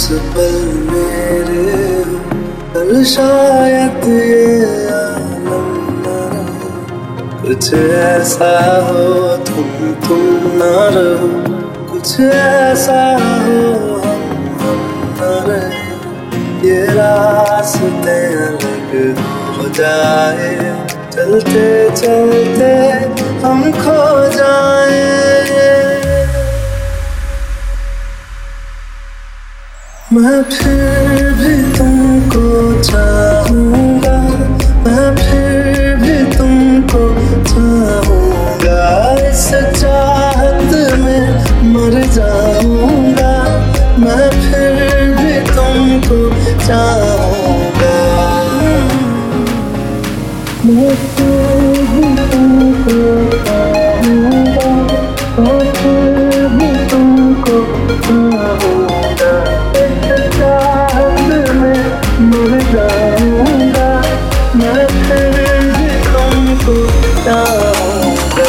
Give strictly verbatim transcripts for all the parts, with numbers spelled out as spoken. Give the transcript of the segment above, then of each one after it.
पल मेरे हो, कल शायद ये आलम न रहे। कुछ ऐसा हो तुम तुम न रहो, कुछ ऐसा हो हम हम न रहे। ये रास्ते अलग हो जाए, चलते चलते हम खो जाए। मैं फिर भी तुमको चाहूँगा, मैं फिर भी तुमको चाहूँगा। इस चाहत में मर जाऊँगा, मैं फिर भी तुमको चाहूँगा। मैं फिर भी तुमको चाहूँगा, मैं फिर भी तुमको चाहूँगा। मर जाऊँगा, मैं फिर भी तुमको चाहूँगा।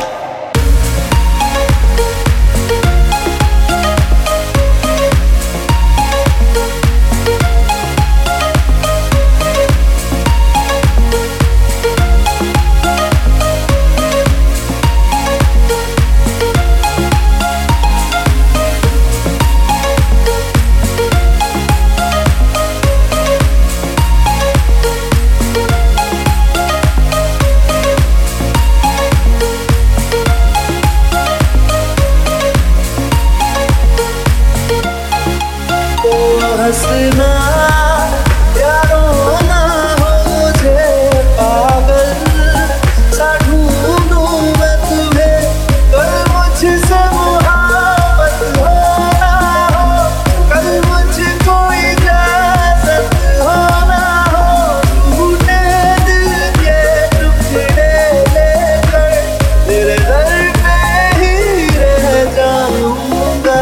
हंसना या रोना हो मुझे पागल सा ढूंढूं मैं तुम्हें, कल मुझसे मुहाबत हो ना हो, कल मुझको इजाजत हो ना हो। टूटे दिल के टुकड़े लेकर तेरे दर पे ही रह जाऊंगा।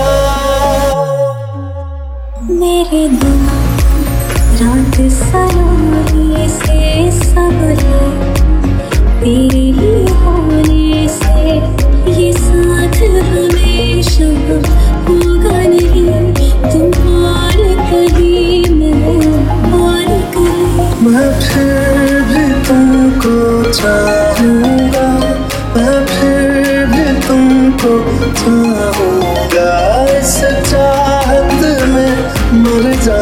मेरे दिल रात सरोने से सबले, तेरे ही होने से ये साथ हमेशा होगा नहीं। तुम और कहीं मैं और कहीं। मैं फिर भी तुमको चाहूँगा, मैं फिर भी तुमको चाहूँगा। इस चाहत में मर जा